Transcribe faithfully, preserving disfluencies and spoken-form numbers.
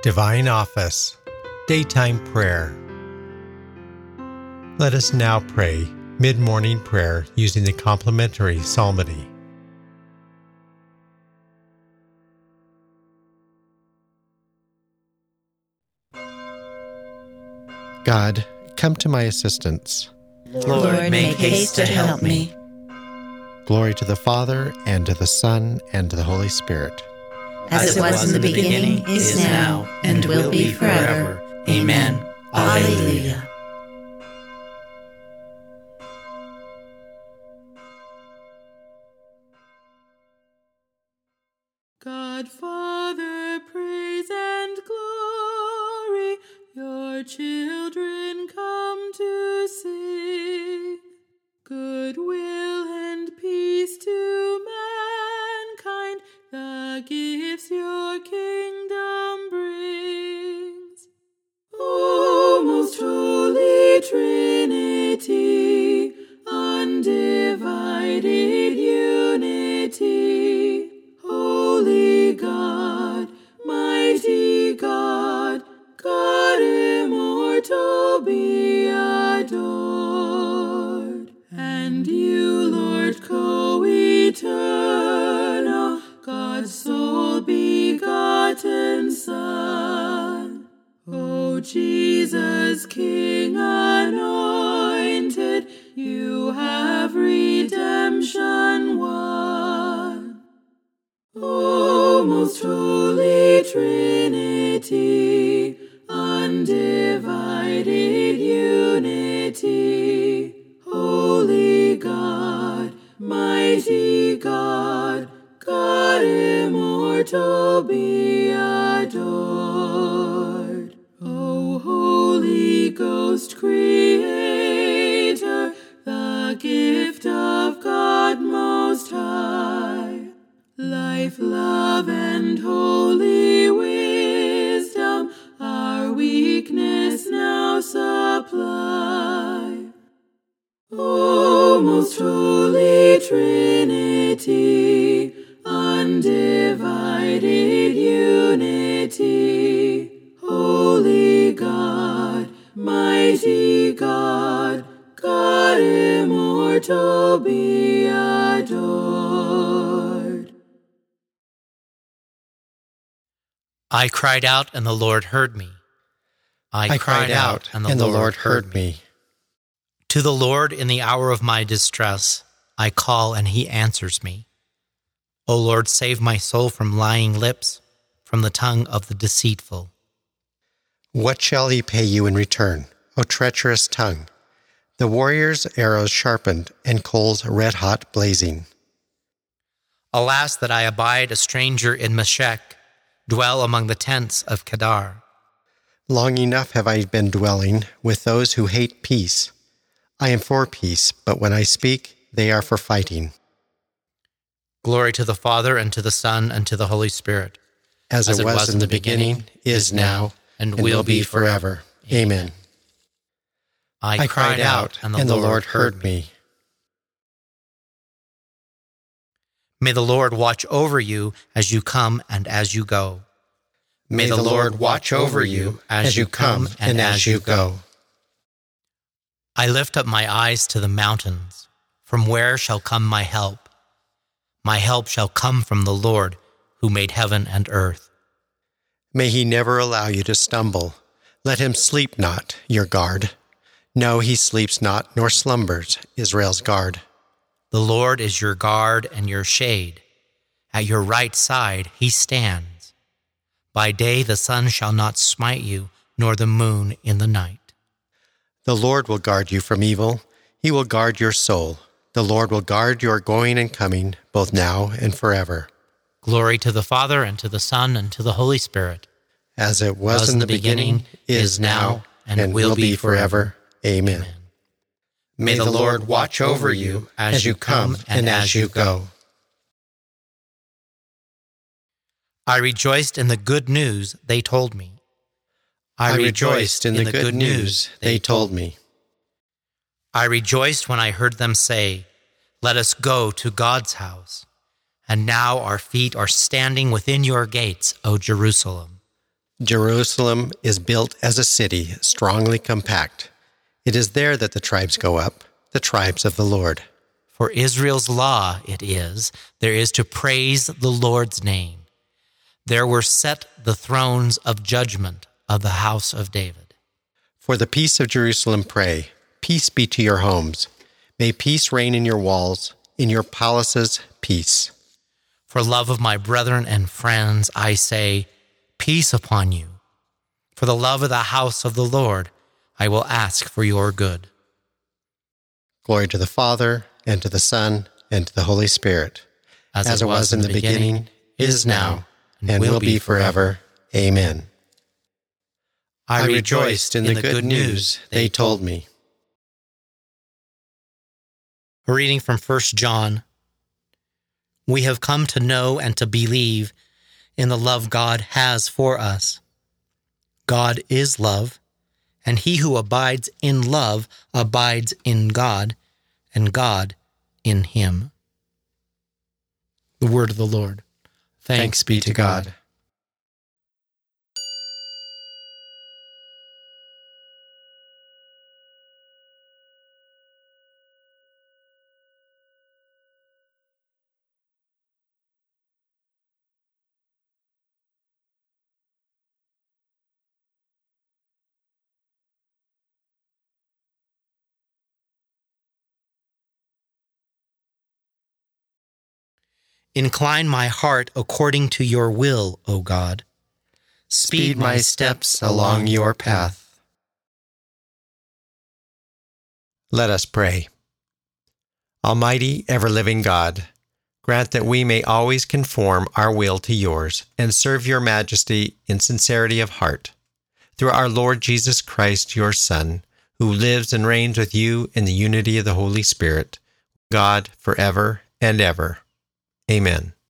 Divine Office, Daytime Prayer. Let us now pray mid-morning prayer using the complementary psalmody. God, come to my assistance. Lord, make haste to help me. Glory to the Father, and to the Son, and to the Holy Spirit. As it was in the beginning, is now, and will be forever. Amen. Alleluia. God, Father, praise and glory, your children come to sing. Goodwill and peace to mankind, the gifts your kingdom brings. O most holy Trinity, undivided unity, holy God, mighty God, God immortal, be adored. And you, Lord, co-eternal, God's sole begotten Son, O Jesus, King anointed, you have redemption won. O most holy Trinity, undivided unity, holy God, mighty God, God immortal, be adored. O Holy Ghost, Creator, the gift of God Most High, life, love, and holy wisdom, our weakness now supply. O most holy Trinity, undivided unity, holy God, mighty God, God immortal, be adored. I cried out, and the Lord heard me. I, I cried out, and the Lord heard me. To the Lord in the hour of my distress, I call, and he answers me. O Lord, save my soul from lying lips, from the tongue of the deceitful. What shall he pay you in return, O treacherous tongue? The warrior's arrows sharpened, and coals red-hot blazing. Alas, that I abide a stranger in Meshech, dwell among the tents of Kedar. Long enough have I been dwelling with those who hate peace. I am for peace, but when I speak, they are for fighting. Glory to the Father, and to the Son, and to the Holy Spirit. As, As it was, was in the beginning, beginning is now, and, and will, will be forever. Amen. I, I cried out, and the, and Lord, the Lord heard me. May the Lord watch over you as you come and as you go. May the Lord watch over you as you come and as you go. I lift up my eyes to the mountains. From where shall come my help? My help shall come from the Lord, who made heaven and earth. May he never allow you to stumble. Let him sleep not, your guard. No, he sleeps not, nor slumbers, Israel's guard. The Lord is your guard and your shade. At your right side he stands. By day the sun shall not smite you, nor the moon in the night. The Lord will guard you from evil. He will guard your soul. The Lord will guard your going and coming, both now and forever. Glory to the Father, and to the Son, and to the Holy Spirit. As it was, was in the beginning, beginning is now, and, and will be forever. Amen. Amen. May the Lord watch over you as you come and as you go. I rejoiced in the good news they told me. I rejoiced in the good news they told me. I rejoiced when I heard them say, "Let us go to God's house." And now our feet are standing within your gates, O Jerusalem. Jerusalem is built as a city, strongly compact. It is there that the tribes go up, the tribes of the Lord. For Israel's law it is, there is to praise the Lord's name. There were set the thrones of judgment of the house of David. For the peace of Jerusalem pray, peace be to your homes. May peace reign in your walls, in your palaces, peace. For love of my brethren and friends, I say, peace upon you. For the love of the house of the Lord, I will ask for your good. Glory to the Father, and to the Son, and to the Holy Spirit, as, as it was, was in the beginning, beginning is now, and, and will be forever. Amen. I rejoiced in the good news they told me. A reading from First John. We have come to know and to believe in the love God has for us. God is love, and he who abides in love abides in God, and God in him. The word of the Lord. Thanks, Thanks be to God. God. Incline my heart according to your will, O God. Speed, Speed my steps along your path. Let us pray. Almighty, ever-living God, grant that we may always conform our will to yours and serve your majesty in sincerity of heart. Through our Lord Jesus Christ, your Son, who lives and reigns with you in the unity of the Holy Spirit, God, forever and ever. Amen.